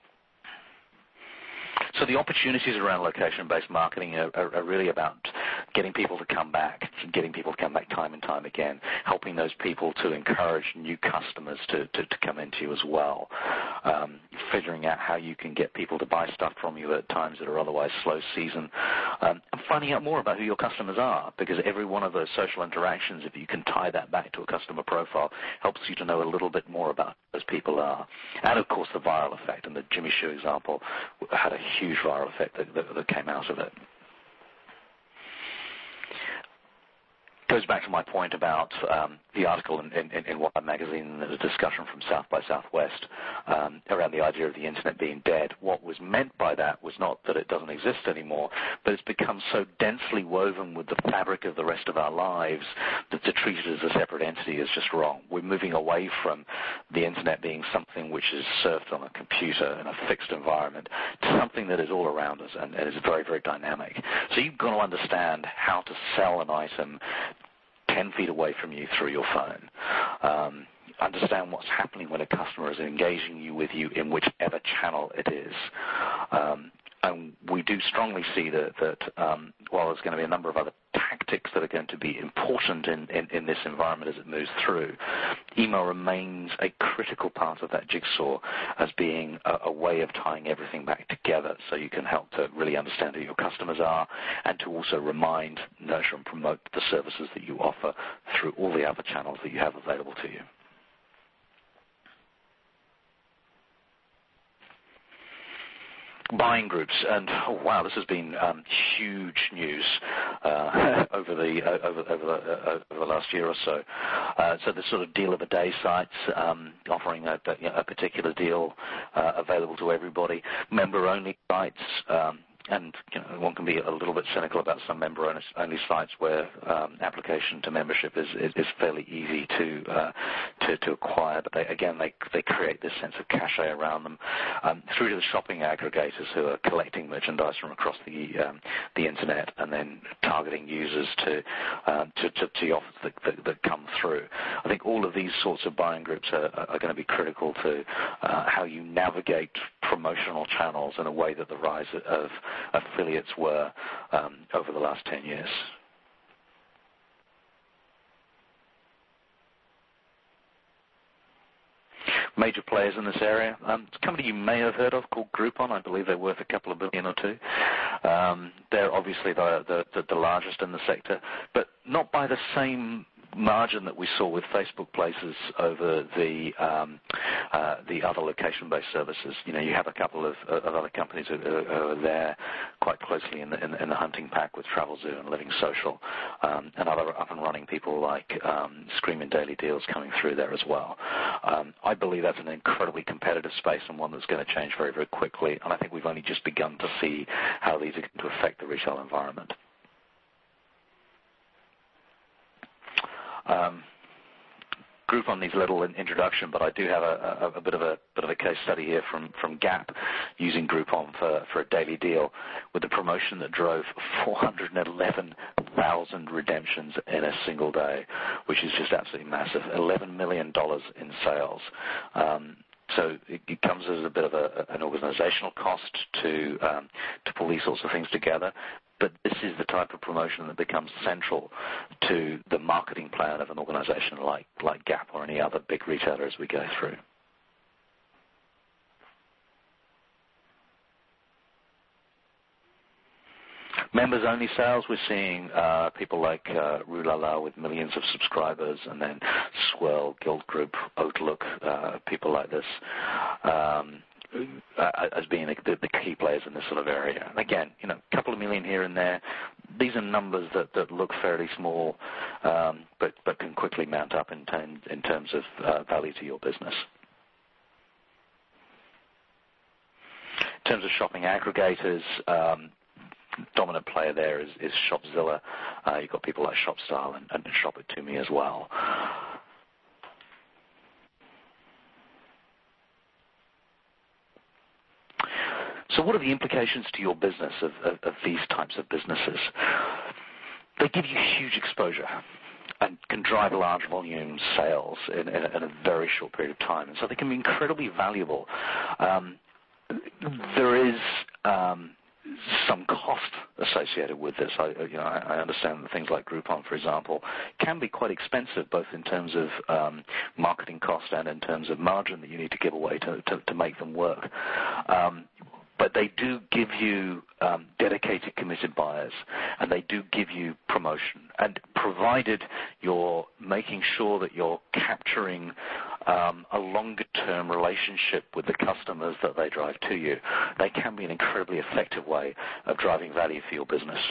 So the opportunities around location-based marketing are, are, are really about getting people to come back, getting people to come back time and time again, helping those people to encourage new customers to, to, to come into you as well, um, figuring out how you can get people to buy stuff from you at times that are otherwise slow season, um, and finding out more about who your customers are, because every one of those social interactions, if you can tie that back to a customer profile, helps you to know a little bit more about who those people are. And, of course, the viral effect, and the Jimmy Choo example had a huge viral effect that, that, that came out of it. Goes back to my point about um, the article in, in, in Wired Magazine, the discussion from South by Southwest um, around the idea of the internet being dead. What was meant by that was not that it doesn't exist anymore, but it's become so densely woven with the fabric of the rest of our lives that to treat it as a separate entity is just wrong. We're moving away from the internet being something which is served on a computer in a fixed environment to something that is all around us and, and is very, very dynamic. So you've got to understand how to sell an item ten feet away from you through your phone. Um, understand what's happening when a customer is engaging you with you in whichever channel it is. Um, And we do strongly see that, that um, while there's going to be a number of other tactics that are going to be important in, in, in this environment as it moves through, email remains a critical part of that jigsaw as being a, a way of tying everything back together so you can help to really understand who your customers are and to also remind, nurture, and promote the services that you offer through all the other channels that you have available to you. Buying groups, and oh wow, this has been um, huge news uh, over the uh, over over the, uh, over the last year or so. Uh, so the sort of deal of the day sites um, offering a, a particular deal uh, available to everybody, member-only sites. Um, And you know, one can be a little bit cynical about some member-only sites where um, application to membership is, is, is fairly easy to, uh, to to acquire. But they, again, they they create this sense of cachet around them. Um, through to the shopping aggregators who are collecting merchandise from across the um, the internet and then targeting users to um, to, to, to the offers that, that, that come through. I think all of these sorts of buying groups are, are going to be critical to uh, how you navigate promotional channels in a way that the rise of affiliates were um, over the last ten years. Major players in this area. Um, it's a company you may have heard of called Groupon. I believe they're worth a couple of billion or two. Um, they're obviously the, the, the largest in the sector, but not by the same margin that we saw with Facebook Places over the um, uh, the other location-based services. You know, you have a couple of, of other companies who, who are there quite closely in the, in, in the hunting pack with Travelzoo and Living Social, um, and other up-and-running people like um, Screaming Daily Deals coming through there as well. Um, I believe that's an incredibly competitive space and one that's going to change very, very quickly, and I think we've only just begun to see how these are going to affect the retail environment. Um, Groupon needs a little introduction, but I do have a, a, a bit of a bit of a case study here from, from Gap using Groupon for, for a daily deal with a promotion that drove four hundred eleven thousand redemptions in a single day, which is just absolutely massive. eleven million dollars in sales. Um, So it, it comes as a bit of a, an organizational cost to um, to pull these sorts of things together. But this is the type of promotion that becomes central to the marketing plan of an organization like, like Gap or any other big retailer as we go through. Members-only sales, we're seeing uh, people like uh, Rue La La with millions of subscribers, and then Swirl, Guild Group, Outlook, uh, people like this, um, uh, as being the, the key players in this sort of area. And again, you know, a couple of million here and there. These are numbers that, that look fairly small, um, but, but can quickly mount up in, ten, in terms of uh, value to your business. In terms of shopping aggregators, um, dominant player there is, is Shopzilla. Uh, you've got people like ShopStyle and, and Shop It To Me as well. So what are the implications to your business of, of, of these types of businesses? They give you huge exposure and can drive large volume sales in, in, a, in a very short period of time. And so they can be incredibly valuable. Um, there is um, some cost associated with this. I, you know, I understand that things like Groupon, for example, can be quite expensive, both in terms of um, marketing cost and in terms of margin that you need to give away to, to, to make them work. Um, But they do give you um, dedicated, committed buyers, and they do give you promotion. And provided you're making sure that you're capturing um, a longer-term relationship with the customers that they drive to you, they can be an incredibly effective way of driving value for your business.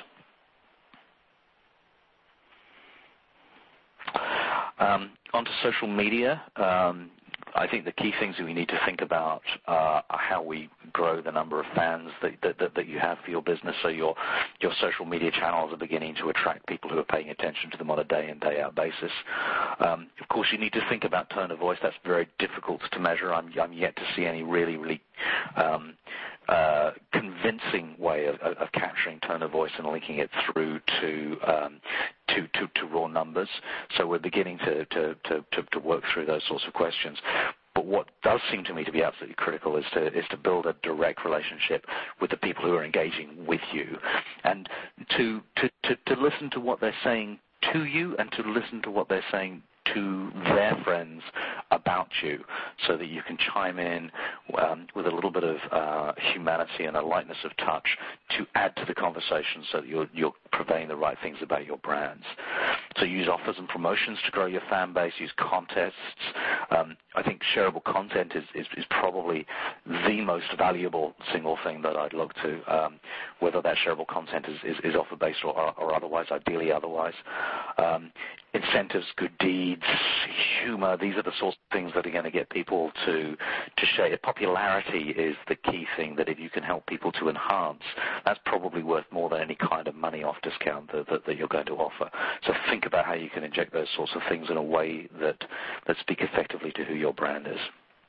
Um, onto social media. Um, I think the key things that we need to think about uh, are how we grow the number of fans that, that, that you have for your business. So your your social media channels are beginning to attract people who are paying attention to them on a day in, day out basis. Um, of course, you need to think about tone of voice. That's very difficult to measure. I'm, I'm yet to see any really, really um, uh, convincing way of, of, of capturing tone of voice and linking it through to um, To, to, to raw numbers. So we're beginning to, to, to, to work through those sorts of questions. But what does seem to me to be absolutely critical is to is to build a direct relationship with the people who are engaging with you, and to to, to, to listen to what they're saying to you and to listen to what they're saying to their friends about you, so that you can chime in um, with a little bit of uh, humanity and a lightness of touch to add to the conversation, so that you're, you're conveying the right things about your brands. So use offers and promotions to grow your fan base, use contests. Um, I think shareable content is, is, is probably the most valuable single thing that I'd look to, um, whether that shareable content is, is, is offer-based or, or otherwise, ideally otherwise. Um, incentives, good deeds, humor, these are the sorts of things that are going to get people to, to share. Popularity is the key thing, that if you can help people to enhance, that's probably worth more than any kind of money off discount that, that, that you're going to offer. So think about how you can inject those sorts of things in a way that, that speak effectively to who your brand is.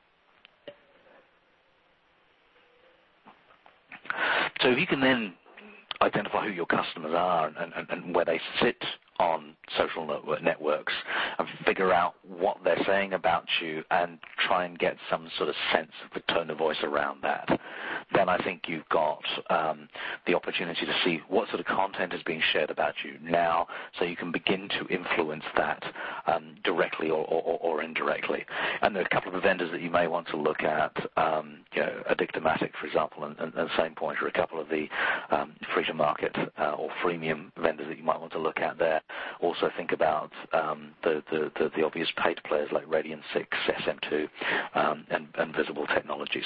So if you can then identify who your customers are and, and, and where they sit on social network networks and figure out what they're saying about you and try and get some sort of sense of the tone of voice around that, then I think you've got um, the opportunity to see what sort of content is being shared about you now, so you can begin to influence that um, directly or, or, or indirectly. And there are a couple of vendors that you may want to look at, um, you know, Addictomatic, for example, and, and, and Same Point, or a couple of the um, free-to-market uh, or freemium vendors that you might want to look at there. Also think about um, the, the, the, the obvious paid players like Radian six, S M two, um, and, and Visible Technologies.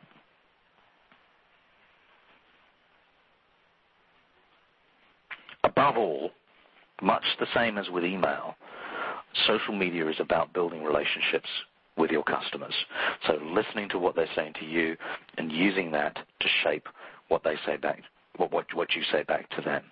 Above all, much the same as with email, social media is about building relationships with your customers. So listening to what they're saying to you and using that to shape what they say back, what, what, what you say back to them.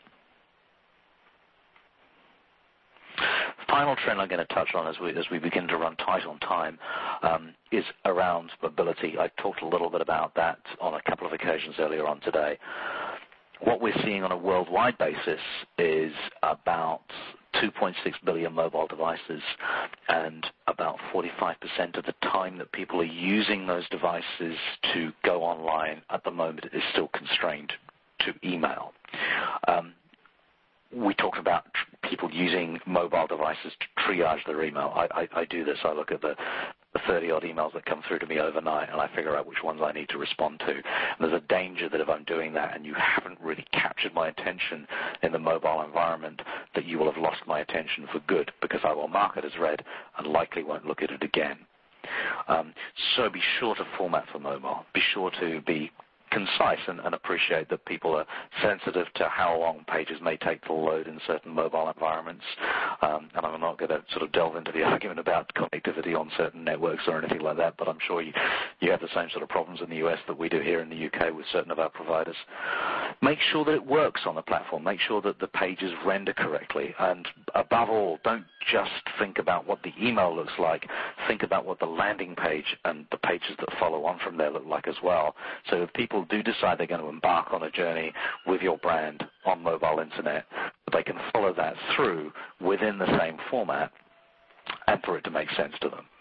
Final trend I'm going to touch on as we, as we begin to run tight on time um, is around mobility. I talked a little bit about that on a couple of occasions earlier on today. What we're seeing on a worldwide basis is about two point six billion mobile devices, and about forty-five percent of the time that people are using those devices to go online at the moment is still constrained to email. Um, we talked about tr- people using mobile devices to triage their email. I, I, I do this. I look at the the thirty-odd emails that come through to me overnight, and I figure out which ones I need to respond to. And there's a danger that if I'm doing that and you haven't really captured my attention in the mobile environment, that you will have lost my attention for good, because I will mark it as read and likely won't look at it again. Um, so be sure to format for mobile. Be sure to be concise and, and appreciate that people are sensitive to how long pages may take to load in certain mobile environments. Um, and I'm not going to sort of delve into the argument about connectivity on certain networks or anything like that, but I'm sure you, you have the same sort of problems in the U S that we do here in the U K with certain of our providers. Make sure that it works on the platform. Make sure that the pages render correctly. And above all, don't just think about what the email looks like. Think about what the landing page and the pages that follow on from there look like as well. So if people do decide they're going to embark on a journey with your brand on mobile internet, they can follow that through within the same format and for it to make sense to them.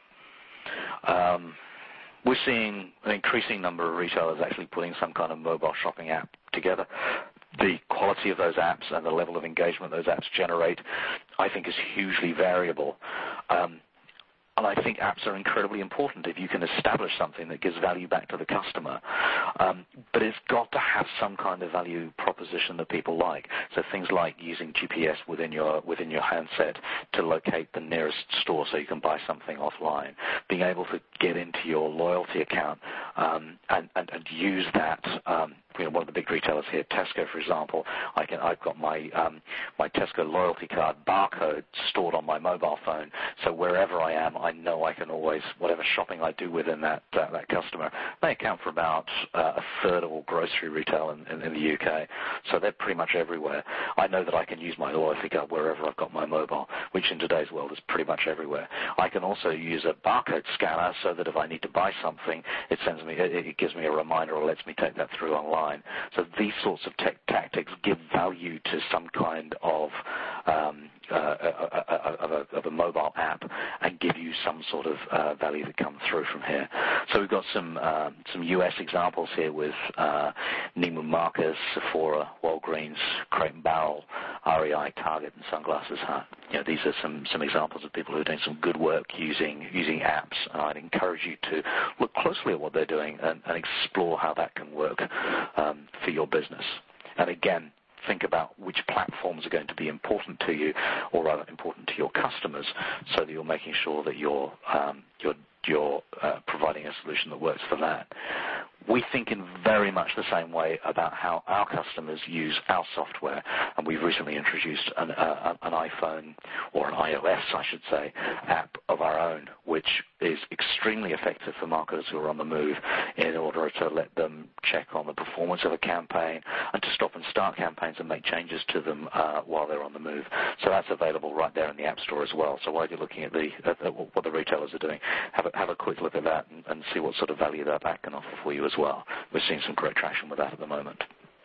Um, we're seeing an increasing number of retailers actually putting some kind of mobile shopping app together. The quality of those apps and the level of engagement those apps generate, I think, is hugely variable. Um, And I think apps are incredibly important if you can establish something that gives value back to the customer. Um, but it's got to have some kind of value proposition that people like. So things like using G P S within your within your handset to locate the nearest store so you can buy something offline. Being able to get into your loyalty account um, and, and, and use that. Um, you know, one of the big retailers here, Tesco, for example, I can, I've got my um, my Tesco loyalty card barcode stored on my mobile phone. So wherever I am, I know I can always, whatever shopping I do within that uh, that customer, they account for about uh, a third of all grocery retail in, in, in the U K. So they're pretty much everywhere. I know that I can use my loyalty card wherever I've got my mobile, which in today's world is pretty much everywhere. I can also use a barcode scanner so that if I need to buy something, it sends me, it, it gives me a reminder or lets me take that through online. So these sorts of tech tactics give value to some kind of um, uh, a, a, a, of a mobile app and give you some sort of uh, value that comes through from here. So we've got some uh, some U S examples here with uh, Neiman Marcus, Sephora, Walgreens, Crate and Barrel, R E I, Target, and Sunglasses Hut. You know, these are some, some examples of people who are doing some good work using using apps. And I'd encourage you to look closely at what they're doing and, and explore how that can work um, for your business. And again, think about which platforms are going to be important to you, or rather important to your customers, so that you're making sure that you're um, you're you're uh, providing a solution that works for that. We think in very much the same way about how our customers use our software, and we've recently introduced an, uh, an iPhone, or an iOS, I should say, app of our own, which is extremely effective for marketers who are on the move in order to let them check on the performance of a campaign and to stop and start campaigns and make changes to them uh, while they're on the move. So that's available right there in the App Store as well. So while you're looking at, the, at, at what the retailers are doing, have a, have a quick look at that and, and see what sort of value that app can offer for you as well. We're seeing some great traction with that at the moment.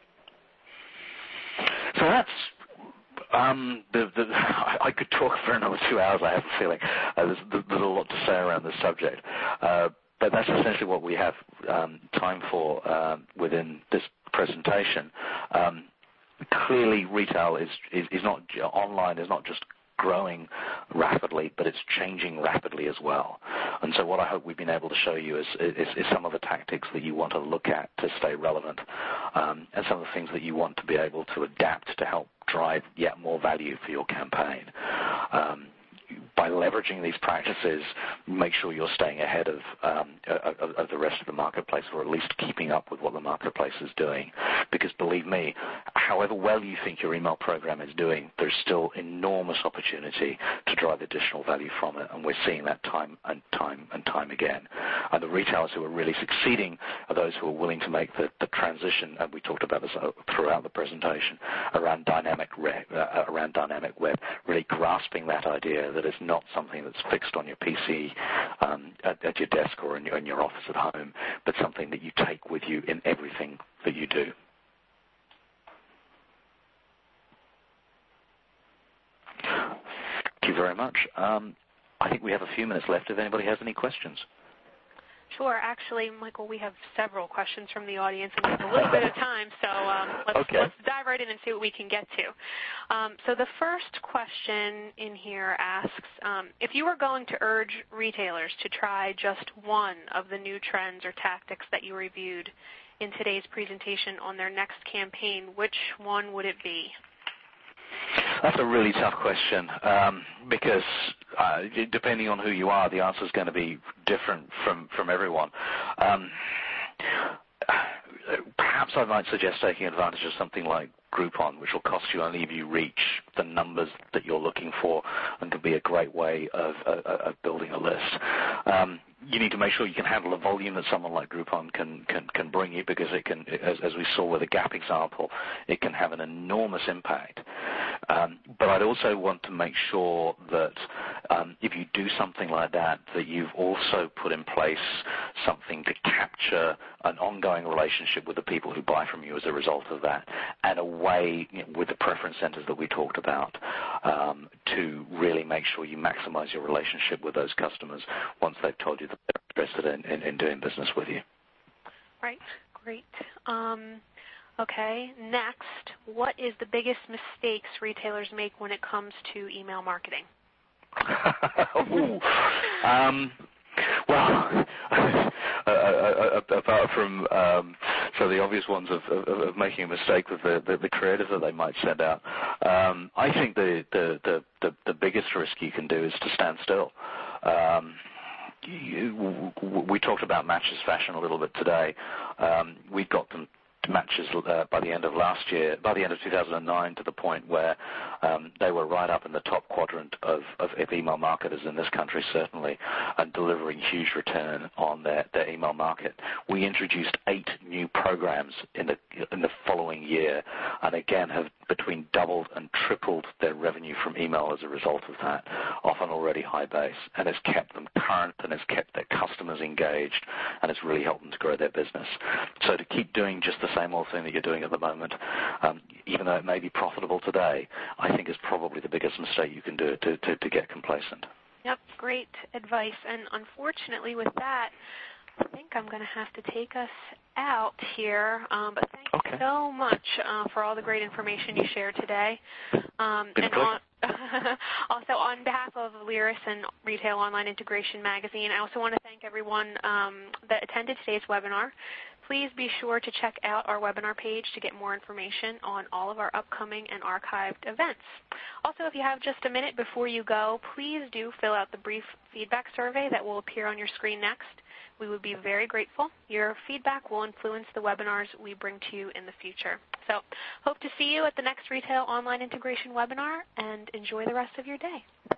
So that's Um, the, the, I could talk for another two hours, I have a feeling. Uh, there's, there's a lot to say around this subject. Uh, but that's essentially what we have um, time for uh, within this presentation. Um, clearly, retail is, is, is not, online is not just growing rapidly, but it's changing rapidly as well. And so what I hope we've been able to show you is, is, is some of the tactics that you want to look at to stay relevant, um, and some of the things that you want to be able to adapt to help drive yet more value for your campaign. Um, by leveraging these practices, make sure you're staying ahead of, um, of, of the rest of the marketplace, or at least keeping up with what the marketplace is doing. Because believe me, however well you think your email program is doing, there's still enormous opportunity to drive additional value from it, and we're seeing that time and time and time again. And the retailers who are really succeeding are those who are willing to make the, the transition, and we talked about this throughout the presentation, around dynamic, re, uh, around dynamic web, really grasping that idea that it's not something that's fixed on your P C um, at, at your desk or in your, in your office at home, but something that you take with you in everything that you do. Thank you very much. Um, I think we have a few minutes left if anybody has any questions. Sure. Actually, Michael, we have several questions from the audience, and we have a little bit of time, so um, let's, okay. let's dive right in and see what we can get to. Um, so the first question in here asks, um, if you were going to urge retailers to try just one of the new trends or tactics that you reviewed in today's presentation on their next campaign, which one would it be? That's a really tough question um, because uh, depending on who you are, the answer is going to be different from, from everyone. Um, perhaps I might suggest taking advantage of something like Groupon, which will cost you only if you reach the numbers that you're looking for, and could be a great way of, of, of building a list. Um, you need to make sure you can handle the volume that someone like Groupon can, can, can bring you, because it can, as, as we saw with the Gap example, it can have an enormous impact. Um, but I'd also want to make sure that um, if you do something like that, that you've also put in place something to capture an ongoing relationship with the people who buy from you as a result of that, and a way, you know, with the preference centers that we talked about, um, to really make sure you maximize your relationship with those customers once they've told you that they're interested in, in, in doing business with you. Right. Great. Um, okay. Next, what is the biggest mistakes retailers make when it comes to email marketing? Ooh. um, well, uh, uh, apart from um, so the obvious ones of, of, of making a mistake with the, the, the creative that they might send out, um, I think the, the, the, the, the biggest risk you can do is to stand still. Um, you, we talked about Matches Fashion a little bit today. Um, we got them matches uh, by the end of last year, by the end of two thousand nine, to the point where um, they were right up in the top quadrant of, of, of email marketers in this country, certainly, and delivering huge return on their, their email market. We introduced eight new programs in the in the following year, and again have between doubled and tripled their revenue from email as a result of that, off an already high base, and it's kept them current and it's kept their customers engaged, and it's really helped them to grow their business. So to keep doing just the same old thing that you're doing at the moment, um, even though it may be profitable today, I think is probably the biggest mistake you can do to, to, to get complacent. Yep, great advice. And unfortunately with that, I think I'm going to have to take us out here. Um, but thank okay. you so much uh, for all the great information you shared today. Um, Been and on, also, on behalf of Lyris and Retail Online Integration Magazine, I also want to thank everyone um, that attended today's webinar. Please be sure to check out our webinar page to get more information on all of our upcoming and archived events. Also, if you have just a minute before you go, please do fill out the brief feedback survey that will appear on your screen next. We would be very grateful. Your feedback will influence the webinars we bring to you in the future. So hope to see you at the next Retail Online Integration webinar, and enjoy the rest of your day.